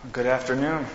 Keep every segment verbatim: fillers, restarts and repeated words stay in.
Good afternoon.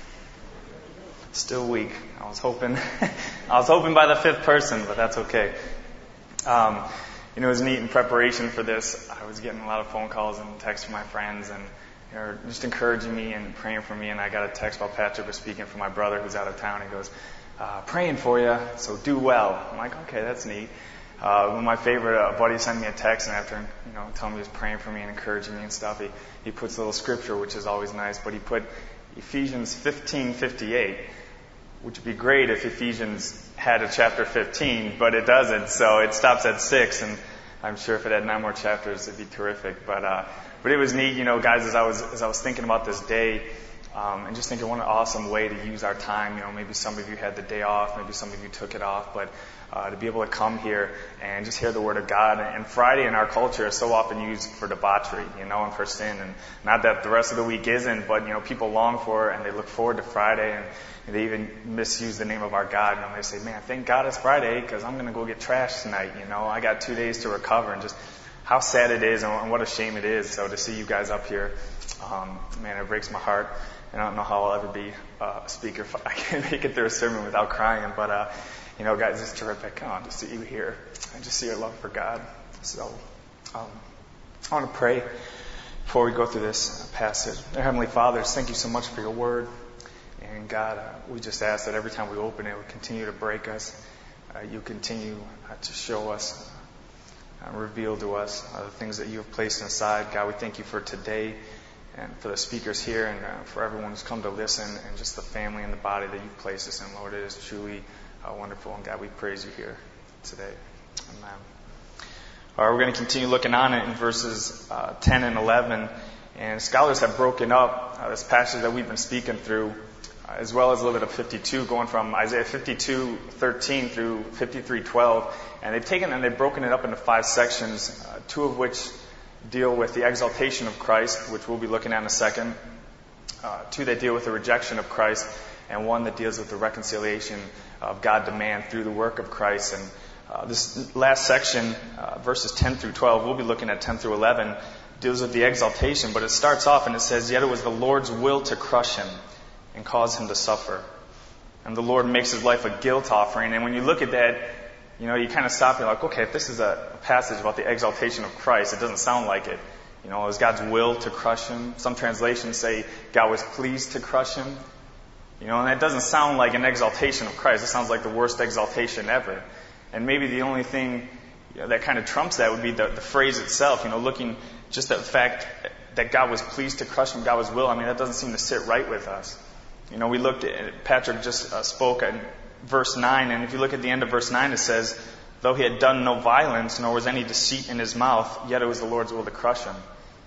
Still weak. I was hoping, I was hoping by the fifth person, but that's okay. Um, you know, it was neat in preparation for this. I was getting a lot of phone calls and texts from my friends, and you know, just encouraging me and praying for me. And I got a text while Patrick was speaking for my brother who's out of town. He goes, uh, "Praying for you, so do well." I'm like, "Okay, that's neat." Uh, one of my favorite uh, buddy sent me a text, and after, you know, telling me he was praying for me and encouraging me and stuff, he, he puts a little scripture, which is always nice, but he put Ephesians fifteen fifty-eight, which would be great if Ephesians had a chapter fifteen, but it doesn't, so it stops at six, and I'm sure if it had nine more chapters, it'd be terrific. But uh, but it was neat, you know, guys, as I was as I was thinking about this day, um, and just thinking what an awesome way to use our time. You know, maybe some of you had the day off, maybe some of you took it off, but Uh, to be able to come here and just hear the Word of God. And Friday in our culture is so often used for debauchery, you know, and for sin. And not that the rest of the week isn't, but, you know, people long for it and they look forward to Friday, and they even misuse the name of our God. You know, they say, "Man, thank God it's Friday because I'm going to go get trashed tonight. You know, I got two days to recover." And just how sad it is and what a shame it is. So to see you guys up here, um, man, it breaks my heart. And I don't know how I'll ever be uh, a speaker if I can't make it through a sermon without crying, but, uh, you know, guys, it's terrific oh, to see you here and just see your love for God. So um, I want to pray before we go through this passage. Our Heavenly Father, thank you so much for your word. And God, uh, we just ask that every time we open it, it would continue to break us. Uh, you continue uh, to show us, uh, reveal to us uh, the things that you have placed inside. God, we thank you for today and for the speakers here and uh, for everyone who's come to listen and just the family and the body that you've placed us in. Lord, it is truly Uh, wonderful, and God, we praise you here today. Amen. All right, we're going to continue looking on it in verses uh, ten and eleven, and scholars have broken up uh, this passage that we've been speaking through, uh, as well as a little bit of fifty-two, going from Isaiah fifty-two thirteen through fifty-three twelve, and they've taken and they've broken it up into five sections, uh, two of which deal with the exaltation of Christ, which we'll be looking at in a second, uh, two that deal with the rejection of Christ, and one that deals with the reconciliation of God to man through the work of Christ. And uh, this last section, uh, verses ten through twelve, we'll be looking at ten through eleven, deals with the exaltation, but it starts off and it says, "Yet it was the Lord's will to crush him and cause him to suffer. And the Lord makes his life a guilt offering." And when you look at that, you know, you kind of stop and you're like, okay, if this is a passage about the exaltation of Christ, it doesn't sound like it. You know, it was God's will to crush him. Some translations say God was pleased to crush him. You know, and that doesn't sound like an exaltation of Christ. It sounds like the worst exaltation ever. And maybe the only thing, you know, that kind of trumps that would be the, the phrase itself, you know, looking just at the fact that God was pleased to crush him, God was will. I mean, that doesn't seem to sit right with us. You know, we looked at, Patrick just uh, spoke in verse nine, and if you look at the end of verse nine, it says, "Though he had done no violence, nor was any deceit in his mouth, yet it was the Lord's will to crush him."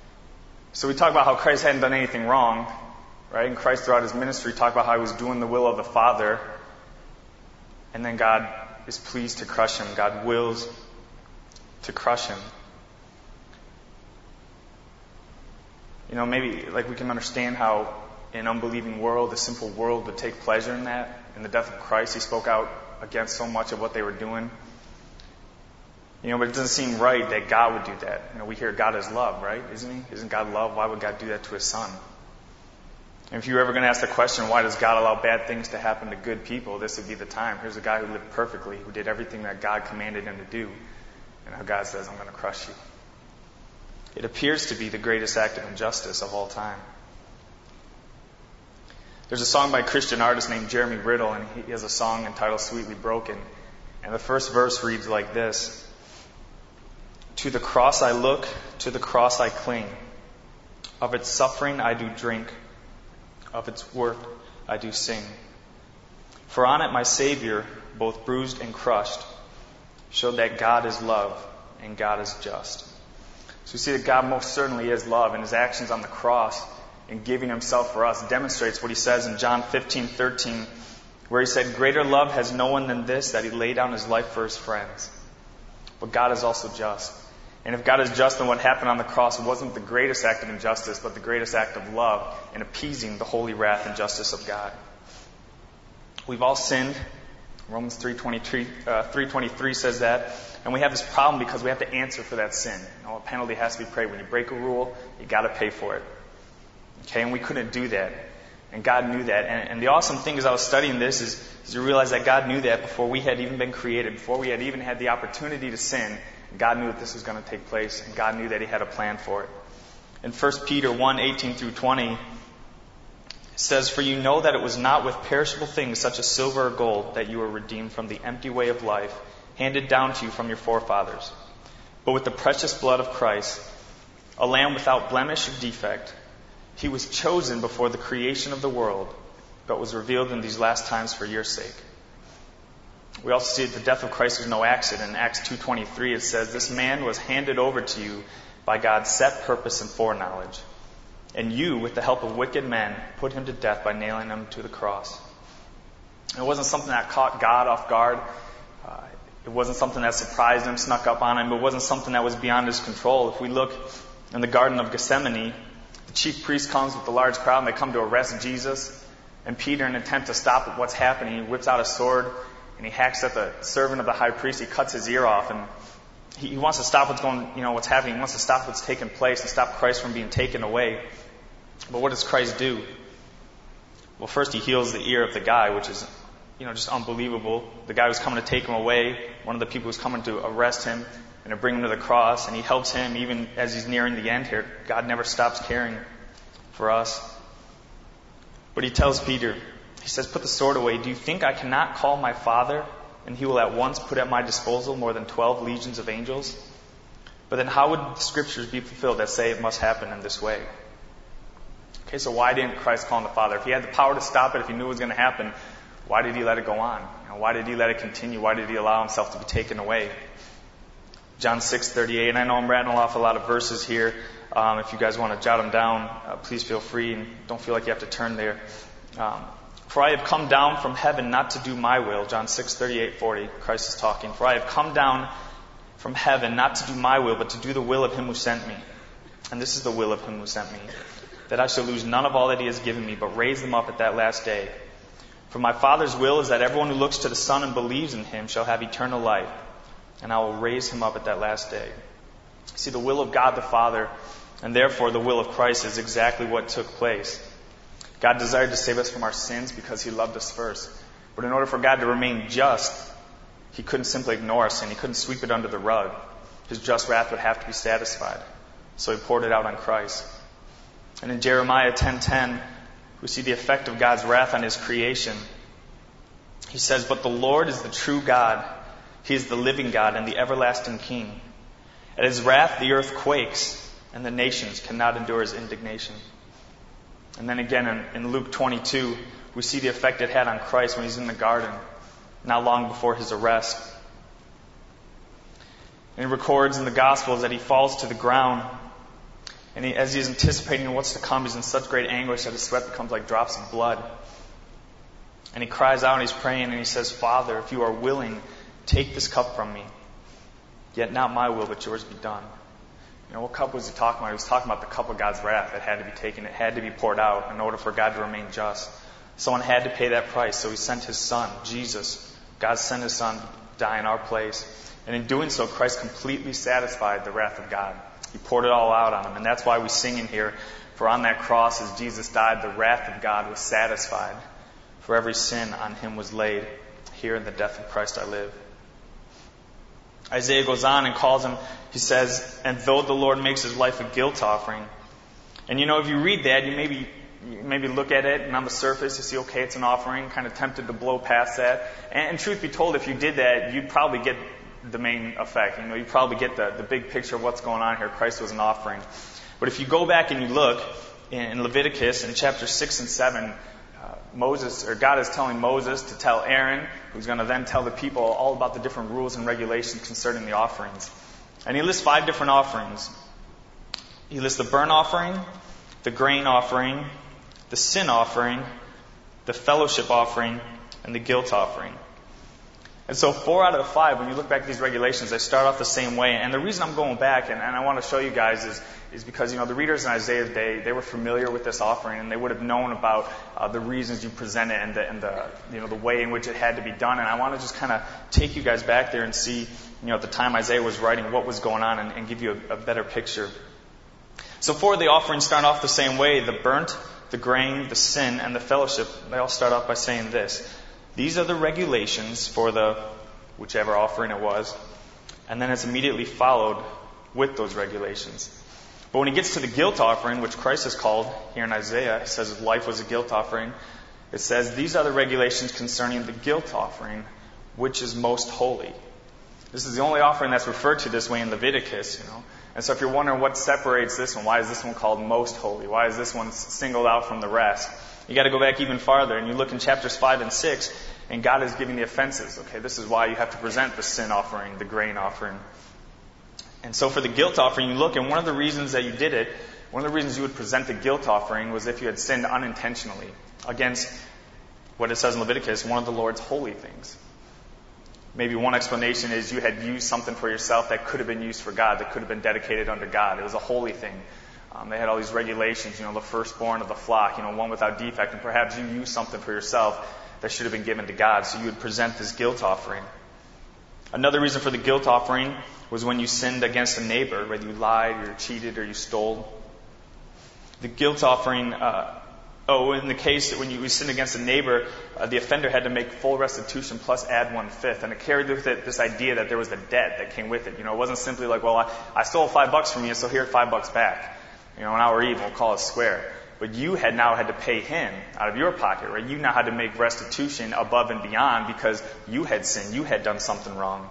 So we talk about how Christ hadn't done anything wrong. Right? And Christ throughout his ministry talked about how he was doing the will of the Father. And then God is pleased to crush him. God wills to crush him. You know, maybe like we can understand how an unbelieving world, a sinful world, would take pleasure in that. In the death of Christ, he spoke out against so much of what they were doing. You know, but it doesn't seem right that God would do that. You know, we hear God is love, right? Isn't he? Isn't God love? Why would God do that to his son? And if you're ever going to ask the question, why does God allow bad things to happen to good people, this would be the time. Here's a guy who lived perfectly, who did everything that God commanded him to do. And how God says, "I'm going to crush you." It appears to be the greatest act of injustice of all time. There's a song by a Christian artist named Jeremy Riddle, and he has a song entitled "Sweetly Broken." And the first verse reads like this: "To the cross I look, to the cross I cling. Of its suffering I do drink. Of its work I do sing. For on it my Savior, both bruised and crushed, showed that God is love and God is just." So we see that God most certainly is love, and his actions on the cross in giving himself for us demonstrates what he says in John fifteen thirteen, where he said, "Greater love has no one than this, that he laid down his life for his friends." But God is also just. And if God is just, then what happened on the cross wasn't the greatest act of injustice, but the greatest act of love in appeasing the holy wrath and justice of God. We've all sinned. Romans three twenty-three, uh, three twenty-three says that. And we have this problem because we have to answer for that sin. You know, a penalty has to be paid. When you break a rule, you got to pay for it. Okay, and we couldn't do that. And God knew that. And, and the awesome thing as I was studying this is, is to realize that God knew that before we had even been created, before we had even had the opportunity to sin. God knew that this was going to take place, and God knew that He had a plan for it. In First Peter one, eighteen through twenty, it says, "For you know that it was not with perishable things such as silver or gold that you were redeemed from the empty way of life handed down to you from your forefathers, but with the precious blood of Christ, a lamb without blemish or defect. He was chosen before the creation of the world, but was revealed in these last times for your sake." We also see that the death of Christ was no accident. In Acts two twenty-three, it says, "This man was handed over to you by God's set purpose and foreknowledge. And you, with the help of wicked men, put him to death by nailing him to the cross." It wasn't something that caught God off guard. Uh, it wasn't something that surprised Him, snuck up on Him. It wasn't something that was beyond His control. If we look in the Garden of Gethsemane, the chief priest comes with a large crowd, and they come to arrest Jesus. And Peter, in an attempt to stop what's happening, he whips out a sword, and he hacks at the servant of the high priest. He cuts his ear off, and he, he wants to stop what's going, you know, what's happening. He wants to stop what's taking place and stop Christ from being taken away. But what does Christ do? Well, first He heals the ear of the guy, which is, you know, just unbelievable. The guy who's coming to take Him away, one of the people who's coming to arrest Him and to bring Him to the cross, and He helps him even as he's nearing the end here. God never stops caring for us. But He tells Peter, He says, "Put the sword away. Do you think I cannot call my Father, and He will at once put at my disposal more than twelve legions of angels? But then how would the Scriptures be fulfilled that say it must happen in this way?" Okay, so why didn't Christ call Him the Father? If He had the power to stop it, if He knew it was going to happen, why did He let it go on? You know, why did He let it continue? Why did He allow Himself to be taken away? John six thirty-eight, and I know I'm rattling off a lot of verses here. Um, if you guys want to jot them down, uh, please feel free, and don't feel like you have to turn there. Um, "For I have come down from heaven not to do my will," John six thirty-eight, forty, Christ is talking. "For I have come down from heaven not to do my will, but to do the will of Him who sent me. And this is the will of Him who sent me, that I shall lose none of all that He has given me, but raise them up at that last day. For my Father's will is that everyone who looks to the Son and believes in Him shall have eternal life, and I will raise him up at that last day." See, the will of God the Father, and therefore the will of Christ, is exactly what took place. God desired to save us from our sins because He loved us first. But in order for God to remain just, He couldn't simply ignore our sin. He couldn't sweep it under the rug. His just wrath would have to be satisfied. So He poured it out on Christ. And in Jeremiah ten ten, we see the effect of God's wrath on His creation. He says, "But the Lord is the true God. He is the living God and the everlasting King. At His wrath the earth quakes, and the nations cannot endure His indignation." And then again in, in Luke twenty-two, we see the effect it had on Christ when He's in the garden, not long before His arrest. And it records in the Gospels that He falls to the ground, and he, as He's anticipating what's to come, He's in such great anguish that His sweat becomes like drops of blood. And He cries out and He's praying and He says, "Father, if You are willing, take this cup from me. Yet not my will, but Yours be done." You know, what cup was He talking about? He was talking about the cup of God's wrath that had to be taken. It had to be poured out in order for God to remain just. Someone had to pay that price, so He sent His Son, Jesus. God sent His Son to die in our place. And in doing so, Christ completely satisfied the wrath of God. He poured it all out on Him. And that's why we sing in here, "For on that cross as Jesus died, the wrath of God was satisfied. For every sin on Him was laid. Here in the death of Christ I live." Isaiah goes on and calls Him, he says, "And though the Lord makes His life a guilt offering." And you know, if you read that, you maybe you maybe look at it, and on the surface you see, okay, it's an offering, kind of tempted to blow past that. And, and truth be told, if you did that, you'd probably get the main effect. You know, you'd probably get the, the big picture of what's going on here. Christ was an offering. But if you go back and you look in Leviticus in chapter six and seven, Uh, Moses, or God is telling Moses to tell Aaron, who's going to then tell the people all about the different rules and regulations concerning the offerings. And He lists five different offerings. He lists the burnt offering, the grain offering, the sin offering, the fellowship offering, and the guilt offering. And so four out of the five, when you look back at these regulations, they start off the same way. And the reason I'm going back, and, and I want to show you guys, is is because, you know, the readers in Isaiah's day, they were familiar with this offering, and they would have known about uh, the reasons you present it and the, and the, you know, the way in which it had to be done. And I want to just kind of take you guys back there and see, you know, at the time Isaiah was writing, what was going on, and, and give you a, a better picture. So four of the offerings start off the same way: the burnt, the grain, the sin, and the fellowship, they all start off by saying this. These are the regulations for the whichever offering it was. And then it's immediately followed with those regulations. But when he gets to the guilt offering, which Christ is called here in Isaiah, he says his life was a guilt offering. It says, these are the regulations concerning the guilt offering, which is most holy. This is the only offering that's referred to this way in Leviticus, you know. And so if you're wondering what separates this one, why is this one called most holy? Why is this one singled out from the rest? You got to go back even farther, and you look in chapters five and six, and God is giving the offenses. Okay, this is why you have to present the sin offering, the grain offering. And so for the guilt offering, you look, and one of the reasons that you did it, one of the reasons you would present the guilt offering was if you had sinned unintentionally against what it says in Leviticus, one of the Lord's holy things. Maybe one explanation is you had used something for yourself that could have been used for God, that could have been dedicated unto God. It was a holy thing. Um, they had all these regulations, you know, the firstborn of the flock, you know, one without defect, and perhaps you used something for yourself that should have been given to God, so you would present this guilt offering. Another reason for the guilt offering was when you sinned against a neighbor, whether you lied or you cheated or you stole. The guilt offering, uh, oh, in the case that when you sinned against a neighbor, uh, the offender had to make full restitution plus add one-fifth. And it carried with it this idea that there was a debt that came with it. You know, it wasn't simply like, well, I, I stole five bucks from you, so here, five bucks back. You know, now we're even, we'll call it square. But you had now had to pay him out of your pocket, right? You now had to make restitution above and beyond because you had sinned. You had done something wrong.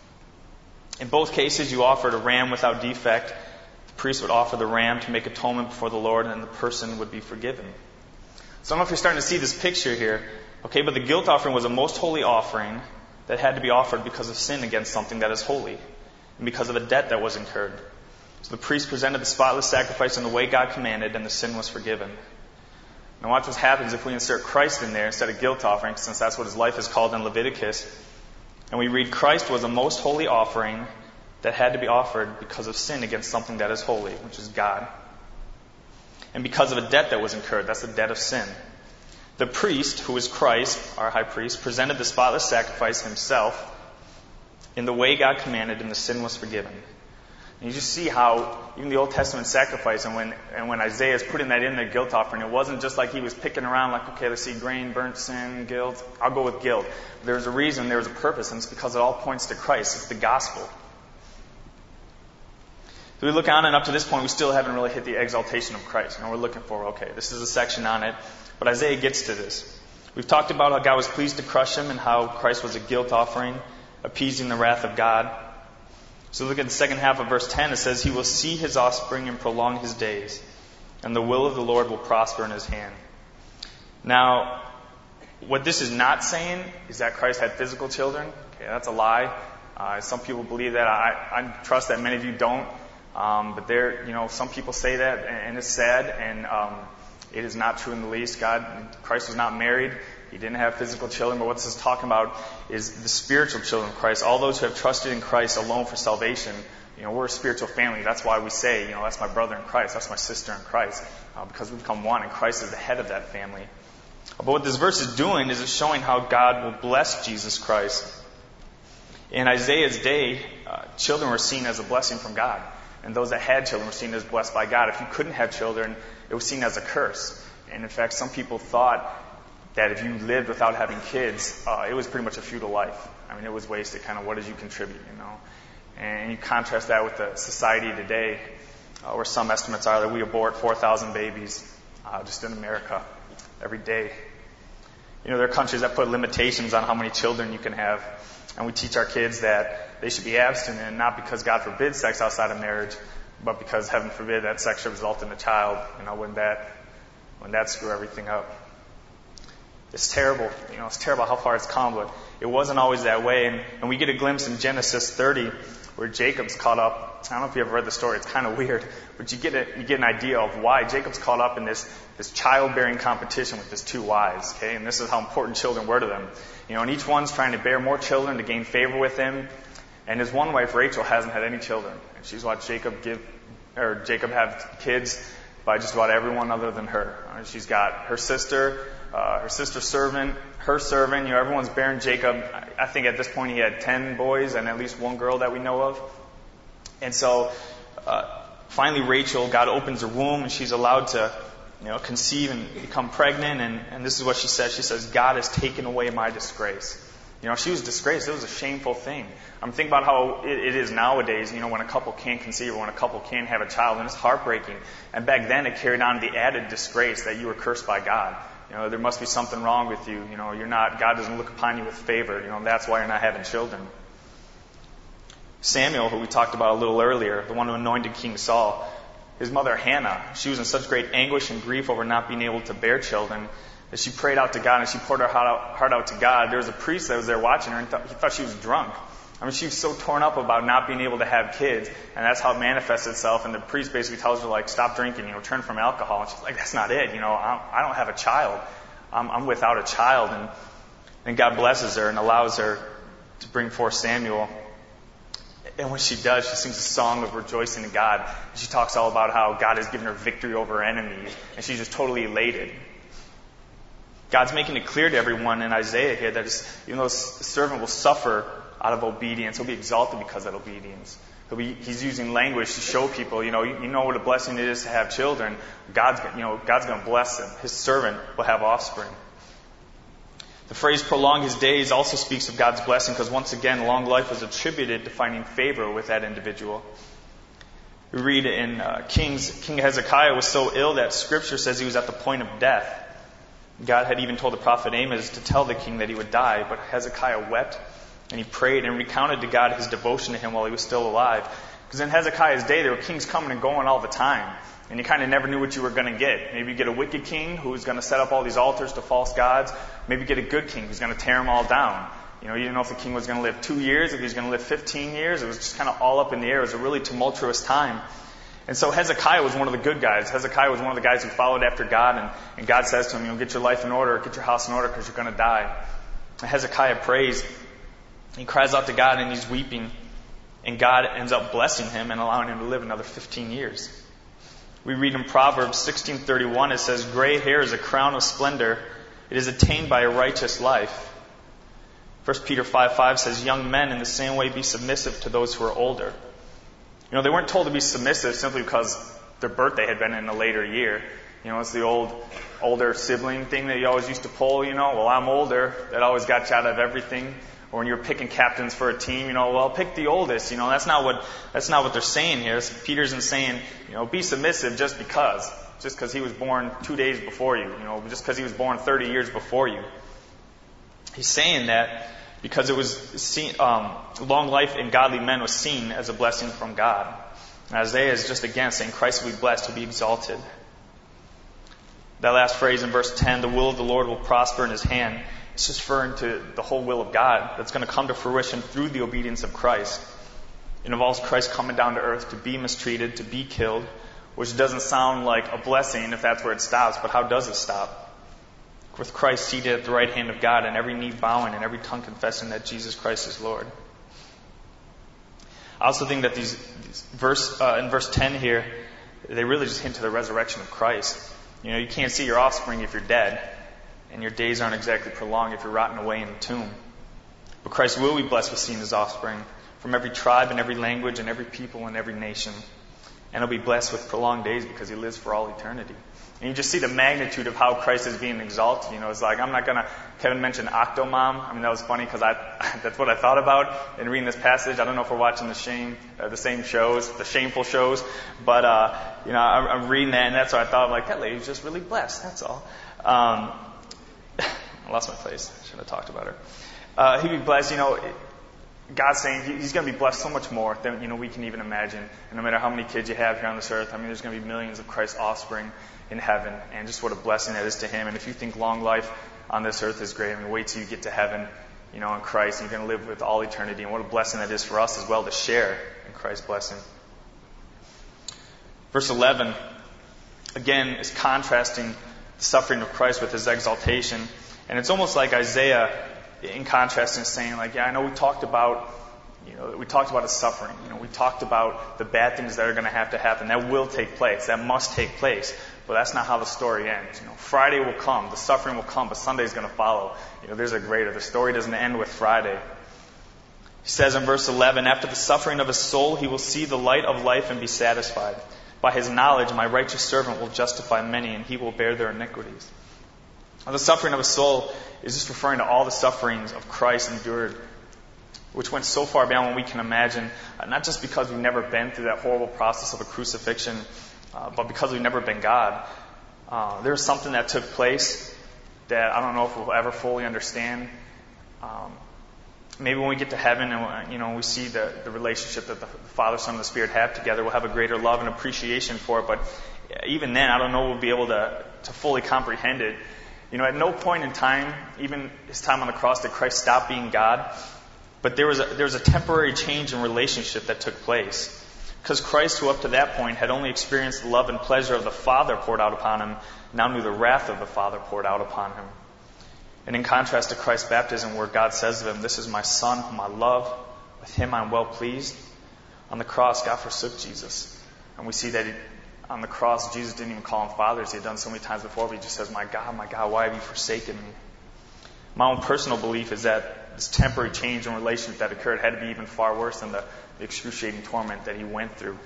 In both cases, you offered a ram without defect. The priest would offer the ram to make atonement before the Lord, and the person would be forgiven. So I don't know if you're starting to see this picture here. Okay, but the guilt offering was a most holy offering that had to be offered because of sin against something that is holy and because of a debt that was incurred. So the priest presented the spotless sacrifice in the way God commanded, and the sin was forgiven. Now watch what happens if we insert Christ in there instead of guilt offering, since that's what his life is called in Leviticus. And we read, Christ was a most holy offering that had to be offered because of sin against something that is holy, which is God. And because of a debt that was incurred, that's the debt of sin. The priest, who is Christ, our high priest, presented the spotless sacrifice himself in the way God commanded, and the sin was forgiven. And you just see how even the Old Testament sacrifice, and when and when Isaiah is putting that in the guilt offering, it wasn't just like he was picking around like, okay, let's see, grain, burnt sin, guilt. I'll go with guilt. There's a reason, there's a purpose, and it's because it all points to Christ. It's the gospel. So we look on, and up to this point, we still haven't really hit the exaltation of Christ. And we're looking for, okay, this is a section on it. But Isaiah gets to this. We've talked about how God was pleased to crush him and how Christ was a guilt offering, appeasing the wrath of God. So look at the second half of verse ten. It says, he will see his offspring and prolong his days, and the will of the Lord will prosper in his hand. Now, what this is not saying is that Christ had physical children. Okay, that's a lie. Uh, some people believe that. I, I trust that many of you don't. Um, but there, you know, some people say that, and, and it's sad, and um, it is not true in the least. God, Christ was not married. He didn't have physical children, but what this is talking about is the spiritual children of Christ. All those who have trusted in Christ alone for salvation. You know, we're a spiritual family. That's why we say, you know, that's my brother in Christ. That's my sister in Christ. Uh, because we become one, and Christ is the head of that family. But what this verse is doing is it's showing how God will bless Jesus Christ. In Isaiah's day, uh, children were seen as a blessing from God. And those that had children were seen as blessed by God. If you couldn't have children, it was seen as a curse. And in fact, some people thought that if you lived without having kids, uh, it was pretty much a futile life. I mean, it was wasted. Kind of, what did you contribute, you know? And you contrast that with the society today, uh, where some estimates are that we abort four thousand babies uh, just in America every day. You know, there are countries that put limitations on how many children you can have. And we teach our kids that they should be abstinent, not because God forbids sex outside of marriage, but because, heaven forbid, that sex should result in a child. You know, wouldn't that, wouldn't that screw everything up? It's terrible. You know, it's terrible how far it's come, but it wasn't always that way. And, and we get a glimpse in Genesis thirty where Jacob's caught up. I don't know if you ever read the story. It's kind of weird, but you get a, you get an idea of why Jacob's caught up in this this childbearing competition with his two wives. Okay, and this is how important children were to them. You know, and each one's trying to bear more children to gain favor with him. And his one wife, Rachel, hasn't had any children, and she's watched Jacob give or Jacob have kids by just about everyone other than her. Uh, she's got her sister, uh, her sister's servant, her servant. You know, everyone's bearing Jacob. I, I think at this point he had ten boys and at least one girl that we know of. And so, uh, finally, Rachel, God opens her womb, and she's allowed to you know, conceive and become pregnant. And, and this is what she says. She says, God has taken away my disgrace. You know, she was disgraced. It was a shameful thing. I'm thinking about how it, it is nowadays, you know, when a couple can't conceive or when a couple can't have a child, and it's heartbreaking. And back then it carried on the added disgrace that you were cursed by God. You know, there must be something wrong with you. You know, you're not, God doesn't look upon you with favor. You know, that's why you're not having children. Samuel, who we talked about a little earlier, the one who anointed King Saul, his mother Hannah, she was in such great anguish and grief over not being able to bear children that she prayed out to God and she poured her heart out, heart out to God. There was a priest that was there watching her and th- he thought she was drunk. I mean, she was so torn up about not being able to have kids, and that's how it manifests itself. And the priest basically tells her, like, stop drinking, you know, turn from alcohol. And she's like, that's not it, you know, I'm, I don't have a child. I'm, I'm without a child. And, and God blesses her and allows her to bring forth Samuel. And when she does, she sings a song of rejoicing in God. And she talks all about how God has given her victory over her enemies, and she's just totally elated. God's making it clear to everyone in Isaiah here that his, even though his servant will suffer out of obedience, he'll be exalted because of that obedience. He'll be, he's using language to show people, you know, you, you know what a blessing it is to have children. God's, you know, God's going to bless them. His servant will have offspring. The phrase prolong his days also speaks of God's blessing because once again, long life was attributed to finding favor with that individual. We read in uh, Kings, King Hezekiah was so ill that Scripture says he was at the point of death. God had even told the prophet Amos to tell the king that he would die, but Hezekiah wept and he prayed and recounted to God his devotion to him while he was still alive. Because in Hezekiah's day, there were kings coming and going all the time. And you kind of never knew what you were going to get. Maybe you get a wicked king who's going to set up all these altars to false gods. Maybe you get a good king who's going to tear them all down. You know, you didn't know if the king was going to live two years, if he was going to live fifteen years. It was just kind of all up in the air. It was a really tumultuous time. And so Hezekiah was one of the good guys. Hezekiah was one of the guys who followed after God. And, and God says to him, you know, get your life in order, get your house in order because you're going to die. And Hezekiah prays. He cries out to God and he's weeping. And God ends up blessing him and allowing him to live another fifteen years. We read in Proverbs sixteen thirty-one, it says, gray hair is a crown of splendor. It is attained by a righteous life. First Peter five five says, young men in the same way be submissive to those who are older. You know, they weren't told to be submissive simply because their birthday had been in a later year. You know, it's the old, older sibling thing that you always used to pull, you know, well, I'm older. That always got you out of everything. Or when you're picking captains for a team, you know, well, pick the oldest. You know, that's not what that's not what they're saying here. Peter's isn't saying, you know, be submissive just because, just because he was born two days before you, you know, just because he was born thirty years before you. He's saying that because it was seen, um, long life in godly men was seen as a blessing from God. And Isaiah is just again saying Christ will be blessed, will be exalted. That last phrase in verse ten, the will of the Lord will prosper in his hand. It's just referring to the whole will of God that's going to come to fruition through the obedience of Christ. It involves Christ coming down to earth to be mistreated, to be killed, which doesn't sound like a blessing if that's where it stops, but how does it stop? With Christ seated at the right hand of God and every knee bowing and every tongue confessing that Jesus Christ is Lord. I also think that these, these verse uh, in verse ten here, they really just hint to the resurrection of Christ. You know, you can't see your offspring if you're dead. And your days aren't exactly prolonged if you're rotting away in the tomb. But Christ will be blessed with seeing his offspring from every tribe and every language and every people and every nation. And he'll be blessed with prolonged days because he lives for all eternity. And you just see the magnitude of how Christ is being exalted. You know, it's like, I'm not going to, Kevin mentioned Octomom. I mean, that was funny because I, that's what I thought about in reading this passage. I don't know if we're watching the shame, uh, the same shows, the shameful shows. But, uh, you know, I'm, I'm reading that and that's what I thought. Like, that lady's just really blessed. That's all. Um, I lost my place. I should have talked about her. Uh, he'd be blessed, you know, God's saying he's going to be blessed so much more than, you know, we can even imagine. And no matter how many kids you have here on this earth, I mean, there's going to be millions of Christ's offspring in heaven. And just what a blessing that is to him. And if you think long life on this earth is great, I mean, wait till you get to heaven, you know, in Christ. And you're going to live with all eternity. And what a blessing that is for us as well to share in Christ's blessing. Verse eleven, again, is contrasting the suffering of Christ with his exaltation. And it's almost like Isaiah, in contrast, is saying, like, yeah, I know we talked about, you know, we talked about his suffering. You know, we talked about the bad things that are going to have to happen. That will take place. That must take place. But that's not how the story ends. You know, Friday will come. The suffering will come, but Sunday's going to follow. You know, there's a greater. The story doesn't end with Friday. He says in verse eleven, after the suffering of his soul, he will see the light of life and be satisfied. By his knowledge, my righteous servant will justify many, and he will bear their iniquities. Now, the suffering of a soul is just referring to all the sufferings of Christ endured, which went so far beyond what we can imagine, uh, not just because we've never been through that horrible process of a crucifixion, uh, but because we've never been God. Uh, there's something that took place that I don't know if we'll ever fully understand. Um, maybe when we get to heaven and you know we see the, the relationship that the Father, Son, and the Spirit have together, we'll have a greater love and appreciation for it. But even then, I don't know we'll be able to, to fully comprehend it. You know, at no point in time, even his time on the cross, did Christ stop being God. But there was a, there was a temporary change in relationship that took place. Because Christ, who up to that point had only experienced the love and pleasure of the Father poured out upon him, now knew the wrath of the Father poured out upon him. And in contrast to Christ's baptism, where God says of him, "This is my Son whom I love, with him I am well pleased," on the cross, God forsook Jesus. And we see that he, on the cross, Jesus didn't even call him Father, as he had done so many times before, but he just says, "My God, my God, why have you forsaken me?" My own personal belief is that this temporary change in relationship that occurred had to be even far worse than the, the excruciating torment that he went through.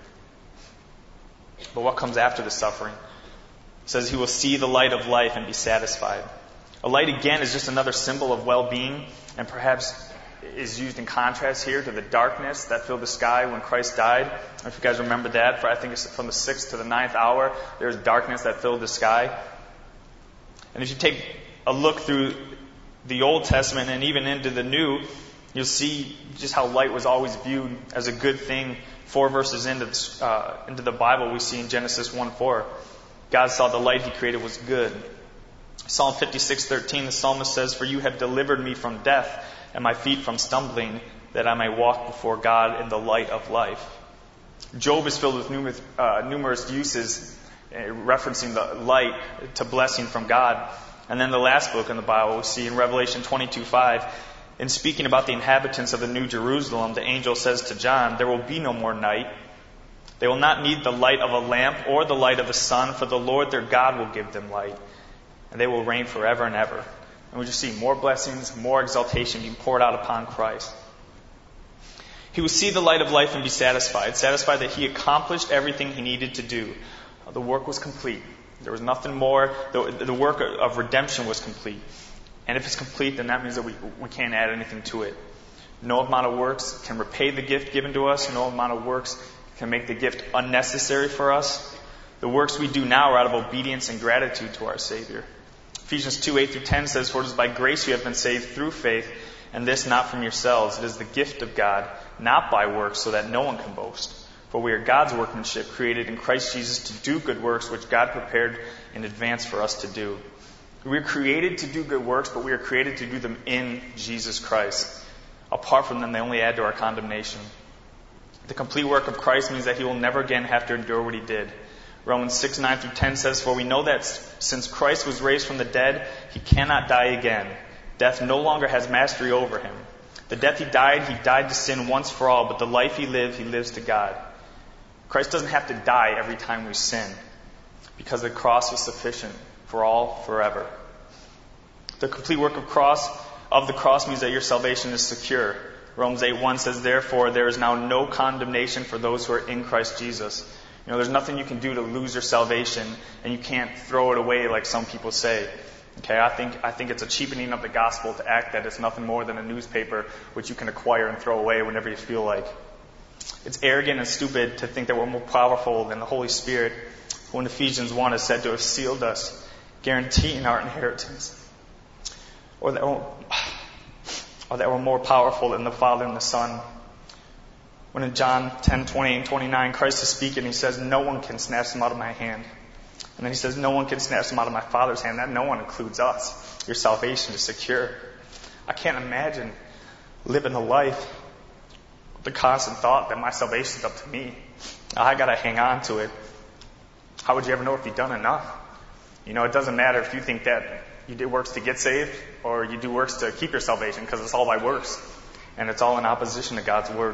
But what comes after the suffering? It says he will see the light of life and be satisfied. A light, again, is just another symbol of well-being, and perhaps is used in contrast here to the darkness that filled the sky when Christ died. I don't know if you guys remember that. For I think it's from the sixth to the ninth hour, there's darkness that filled the sky. And if you take a look through the Old Testament and even into the New, you'll see just how light was always viewed as a good thing. Four verses into the, uh, into the Bible, we see in Genesis one four, God saw the light he created was good. Psalm fifty-six thirteen, the psalmist says, "For you have delivered me from death, and my feet from stumbling, that I may walk before God in the light of life." Job is filled with numerous, uh, numerous uses uh, referencing the light to blessing from God. And then the last book in the Bible, we see in Revelation twenty-two five, in speaking about the inhabitants of the New Jerusalem, the angel says to John, "There will be no more night. They will not need the light of a lamp or the light of the sun, for the Lord their God will give them light, and they will reign forever and ever." And we just see more blessings, more exaltation being poured out upon Christ. He will see the light of life and be satisfied, satisfied that he accomplished everything he needed to do. The work was complete. There was nothing more. The, the work of redemption was complete. And if it's complete, then that means that we, we can't add anything to it. No amount of works can repay the gift given to us. No amount of works can make the gift unnecessary for us. The works we do now are out of obedience and gratitude to our Savior. Ephesians two eight through ten says, "For it is by grace you have been saved through faith, and this not from yourselves. It is the gift of God, not by works, so that no one can boast. For we are God's workmanship, created in Christ Jesus to do good works, which God prepared in advance for us to do." We are created to do good works, but we are created to do them in Jesus Christ. Apart from them, they only add to our condemnation. The complete work of Christ means that he will never again have to endure what he did. Romans six nine through ten says, "For we know that since Christ was raised from the dead, he cannot die again. Death no longer has mastery over him. The death he died, he died to sin once for all, but the life he lived, he lives to God." Christ doesn't have to die every time we sin, because the cross was sufficient for all forever. The complete work of cross of the cross means that your salvation is secure. Romans eight one says, "Therefore there is now no condemnation for those who are in Christ Jesus." You know, there's nothing you can do to lose your salvation, and you can't throw it away like some people say. Okay, I think I think it's a cheapening of the gospel to act that it's nothing more than a newspaper which you can acquire and throw away whenever you feel like. It's arrogant and stupid to think that we're more powerful than the Holy Spirit, who in Ephesians one is said to have sealed us, guaranteeing our inheritance. Or that, we're, or that we're more powerful than the Father and the Son. When in John ten twenty and twenty-nine, Christ is speaking, he says, "No one can snatch them out of my hand." And then he says, "No one can snatch them out of my Father's hand." That no one includes us. Your salvation is secure. I can't imagine living a life with the constant thought that my salvation is up to me. I got to hang on to it. How would you ever know if you've done enough? You know, it doesn't matter if you think that you did works to get saved or you do works to keep your salvation, because it's all by works. And it's all in opposition to God's word.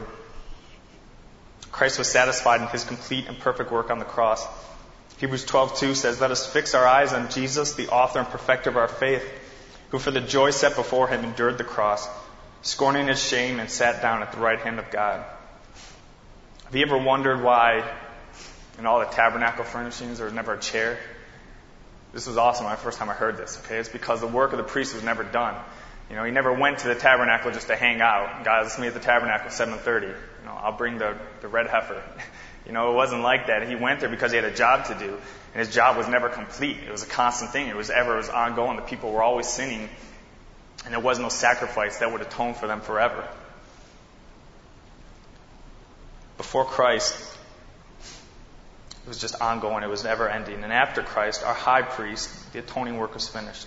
Christ was satisfied in his complete and perfect work on the cross. Hebrews twelve two says, "Let us fix our eyes on Jesus, the author and perfecter of our faith, who for the joy set before him endured the cross, scorning his shame, and sat down at the right hand of God." Have you ever wondered why and all the tabernacle furnishings, there was never a chair. This was awesome. My first time I heard this. Okay, it's because the work of the priest was never done. You know, he never went to the tabernacle just to hang out. Guys, let's meet at the tabernacle at seven thirty. You know, I'll bring the the red heifer. You know, it wasn't like that. He went there because he had a job to do, and his job was never complete. It was a constant thing. It was ever, it was ongoing. The people were always sinning, and there was no sacrifice that would atone for them forever. Before Christ, it was just ongoing. It was never ending. And after Christ, our high priest, the atoning work was finished.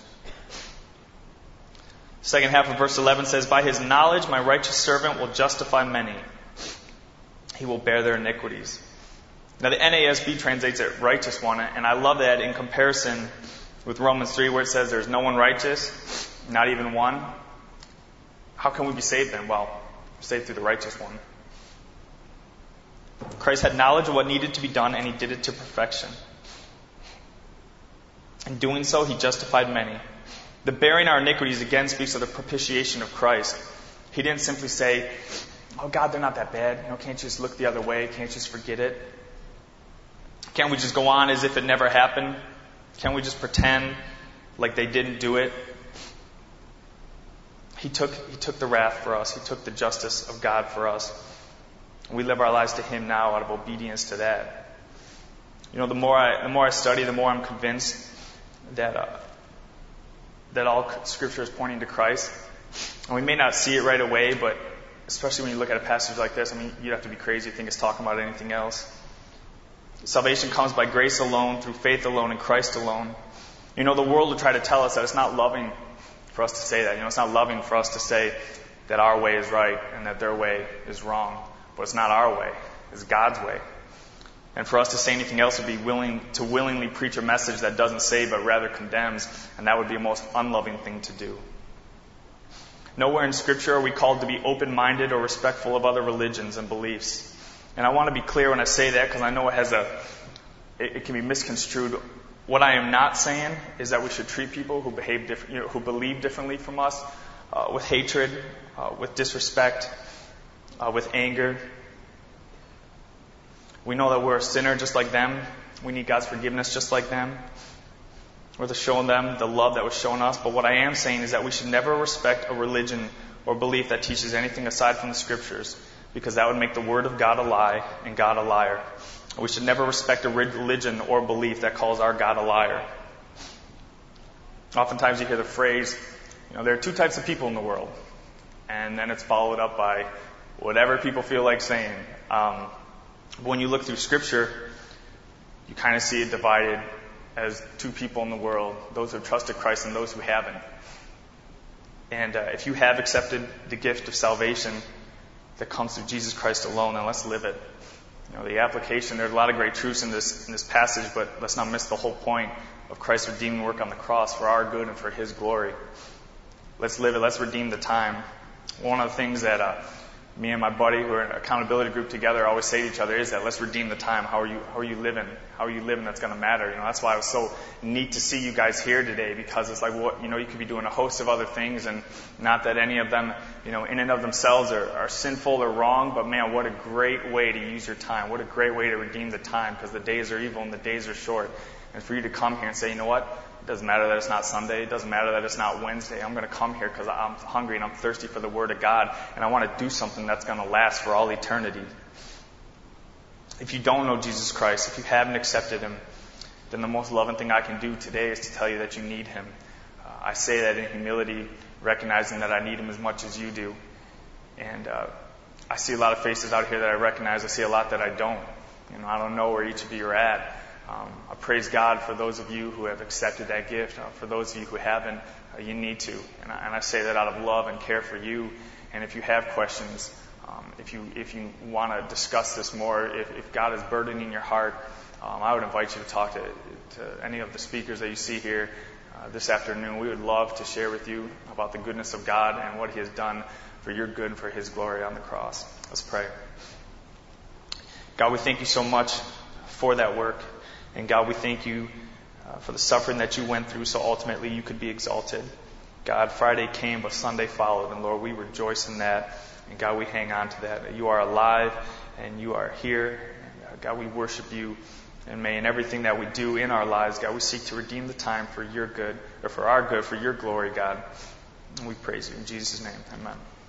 Second half of verse eleven says, "By his knowledge my righteous servant will justify many. He will bear their iniquities." Now the N A S B translates it righteous one, and I love that in comparison with Romans three where it says there's no one righteous, not even one. How can we be saved then? Well, we're saved through the righteous one. Christ had knowledge of what needed to be done, and he did it to perfection. In doing so, he justified many. The bearing our iniquities again speaks of the propitiation of Christ. He didn't simply say, "Oh God, they're not that bad. You know, can't you just look the other way? Can't you just forget it? Can't we just go on as if it never happened? Can't we just pretend like they didn't do it?" He took he took the wrath for us. He took the justice of God for us. We live our lives to him now out of obedience to that. You know, the more I the more I study, the more I'm convinced that uh, that all Scripture is pointing to Christ. And we may not see it right away, but especially when you look at a passage like this, I mean, you'd have to be crazy to think it's talking about anything else. Salvation comes by grace alone, through faith alone, in Christ alone. You know, the world will try to tell us that it's not loving for us to say that. You know, it's not loving for us to say that our way is right and that their way is wrong. But it's not our way. It's God's way. And for us to say anything else would be willing to willingly preach a message that doesn't save but rather condemns, and that would be a most unloving thing to do. Nowhere in Scripture are we called to be open-minded or respectful of other religions and beliefs. And I want to be clear when I say that because I know it has a, it, it can be misconstrued. What I am not saying is that we should treat people who behave different, you know, who believe differently from us, uh, with hatred, uh, with disrespect, uh, with anger. We know that we're a sinner just like them. We need God's forgiveness just like them. We're to show them the love that was shown us. But what I am saying is that we should never respect a religion or belief that teaches anything aside from the Scriptures, because that would make the Word of God a lie and God a liar. We should never respect a religion or belief that calls our God a liar. Oftentimes you hear the phrase, you know, there are two types of people in the world. And then it's followed up by whatever people feel like saying. Um, when you look through Scripture, you kind of see it divided as two people in the world, those who have trusted Christ and those who haven't. And uh, if you have accepted the gift of salvation that comes through Jesus Christ alone, then let's live it. You know, the application, there's a lot of great truths in this in this passage, but let's not miss the whole point of Christ's redeeming work on the cross for our good and for His glory. Let's live it. Let's redeem the time. One of the things that uh, me and my buddy, who are in an accountability group together, always say to each other is that let's redeem the time. How are you? How are you living? How are you living? That's going to matter. You know, that's why it was so neat to see you guys here today, because it's like, what, you know, you could be doing a host of other things, and not that any of them, you know, in and of themselves are, are sinful or wrong. But man, what a great way to use your time. What a great way to redeem the time, because the days are evil and the days are short. And for you to come here and say, you know what? It doesn't matter that it's not Sunday. It doesn't matter that it's not Wednesday. I'm going to come here because I'm hungry and I'm thirsty for the Word of God, and I want to do something that's going to last for all eternity. If you don't know Jesus Christ, if you haven't accepted Him, then the most loving thing I can do today is to tell you that you need Him. Uh, I say that in humility, recognizing that I need Him as much as you do. And uh, I see a lot of faces out here that I recognize. I see a lot that I don't. You know, I don't know where each of you are at. Um, I praise God for those of you who have accepted that gift. Uh, for those of you who haven't, uh, you need to. And I, and I say that out of love and care for you. And if you have questions, um, if you if you want to discuss this more, if, if God is burdening your heart, um, I would invite you to talk to, to any of the speakers that you see here uh, this afternoon. We would love to share with you about the goodness of God and what He has done for your good and for His glory on the cross. Let's pray. God, we thank you so much for that work. And God, we thank you uh, for the suffering that you went through so ultimately you could be exalted. God, Friday came, but Sunday followed. And Lord, we rejoice in that. And God, we hang on to that. You are alive and you are here. And uh, God, we worship you. And may in everything that we do in our lives, God, we seek to redeem the time for your good, or for our good, for your glory, God. And we praise you in Jesus' name. Amen.